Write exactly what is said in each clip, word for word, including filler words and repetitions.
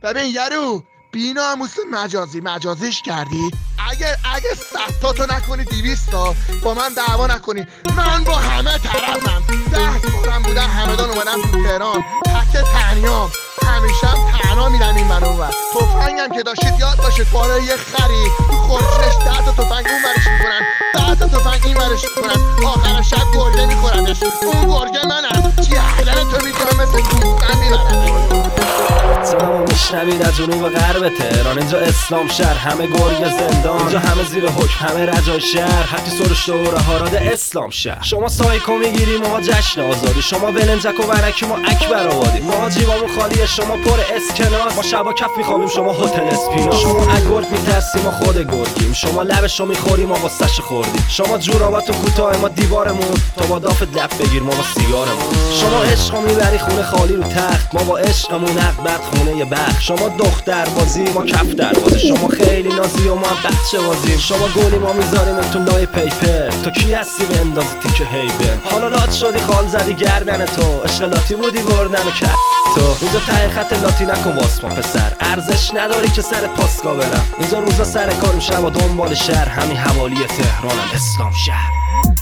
ببین یارو بی‌ناموس مجازی مجازیش کردی. اگه اگه صد تا تو نکنی دویست تا با من دعوا نکنی، من با همه طرفم. ده سالم بودن همدان اومدم تو تهران تک تنیام، همیشه هم تنها میرم این من اونور. تفنگم که داشتید یاد باشید بالای یه خری تو خورشش ده تا تفنگ اون ورش میکنن، ده تا تفنگ این ورش میکنن، آخر شب گرگه میخورنش. اون گرگه منم، چی احلن تو میکنم مثل دوستم میبرنش. سلام میشنوید از جنوب غرب تهران، اینجا اسلام شهر، همه گرگ زندان، اینجا همه زیر حکم، همه رجای شهر، هرکی سرش دوره هاراد اسلام شهر. شما سایکو میگیری ما جشن آزادی، شما ولنجک و ورکی ما اکبر آبادی، ما جیبامون خالیه شما پر اسکناس، ما شبا کف میخوابیم شما هتل اسپینا، شما اگورد میترسی ما خود گرگیم، شما لبشو میخوری ما واسش خوردیم، شما جورابات و کوتاه ما دیوارمون، تو با دافت لب بگیر ما با سیگارمون، شما عشقو میبری خونه خالی رو تخت، ما با عشقمون عقبت خونه یه بخ، شما دختر بازی ما کف دروازه، شما خیلی نازی و ما بچه بازیم، شما گلی ما میذاریم تو لای پیپر، تو کی هستی بندازی تیکه هیبر، حالا لات شدی خال زدی گردن تو، اشغالاتی بودی بردن و کرد تو، اینجا ته خط لاتی نکن واسما پسر، ارزش نداری که سر پاسکا برم، اینجا روزا سر کارم شب و دنبال شهر، همین حوالی تهرانم اسلام شهر.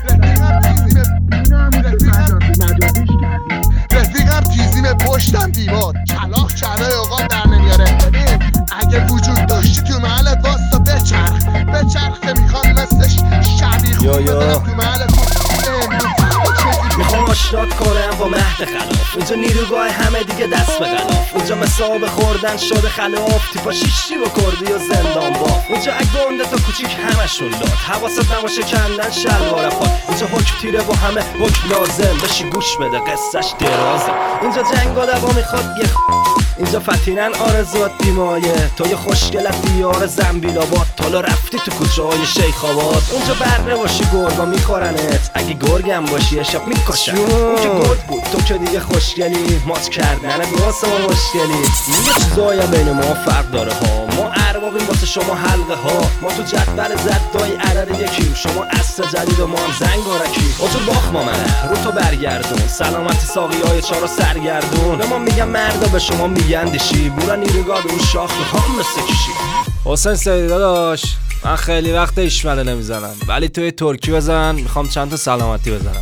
رفیقم تیزیم پشتم دیوار، کلاخ چلای اوقات در نمیاره. ببین اگه وجود داشتی تو محلت واستا بچرخ بچرخ که میخوام مثلش شبیه خوب بدنم تو محلت. میخوام آشنات کنم با مهد خلاف، اینجا نیروگاه همه دیگه دست به غلاف، اینجا مسابه خوردن شده خلاف، تیپا شیشی با کردی و زندان با، اینجا اگونده تا کوچیک همشون داد، حواست نباشه کندن شلوار پاد، اینجا حکم تیره و همه حکم لازم، بشی گوش بده قصهش درازه، اینجا جنگ و دوا میخواد یه اینجا فتینن آرزوات بیمایه، تو یه خوشگلت دیار زنبیل آباد، تالا رفتی تو کوچه های شیخ آباد، اونجا بره باشی گرگا میخورنت، اگه گرگم باشی اشاب میکشن، اون که گرگ بود تو که دیگه خوشگلی، مات کردن واسه ما مشکلی، میگه چیزایی بین ما فرق داره ها، ما اربابیم واسه شما حلقه ها، ما تو جدول زدای عدد یکیم، شما عصر جدید و ما هم زنگارکی، اوجو باخ ما منه رو تو برگردون، سلامتی ساقی های چارو سرگردون، به ما میگم مردا به شما میگن دیشی، بورا نیروگاه به اون شاخ میخوام مثل کشی. حسین سیدی داداش، من خیلی وقت ایشمله نمیزنم، ولی توی ترکی بزن، میخوام چند تا سلامتی بزنم.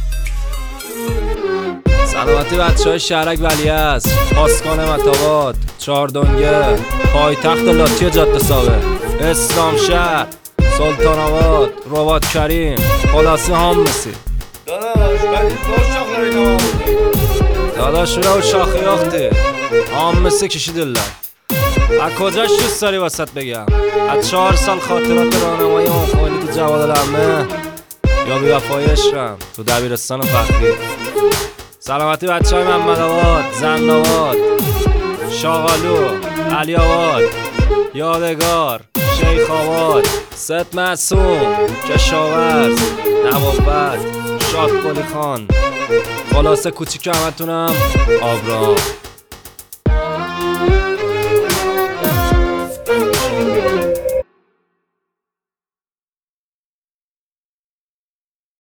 سلامتی بچه های شهرک ولیعصر، پاسکان مطابات، چهاردنگه، پایتخت لاتی و جاده سابه، اسلام شهر، سلطان آباد، رباط کریم، خلاصی هامسی. داداش ولی دو شاخ نمیدونم داداش رو شاخی اختی هامسی کشی دلم. از کجاش دوست داری واسط بگم؟ از چهار سال خاطرات راهنمایی اون خوانی تو جواد العمه، یا بی وفای عشقم تو دبیرستان فخری. سلامتی بچه های محمد آباد، زند آباد، شاغالو، علی آباد، یادگار، شیخ آباد، ست معصوم، کشاورز، نوابت، شاد قلی خان، خلاصه کوچیک همتونم آبرام.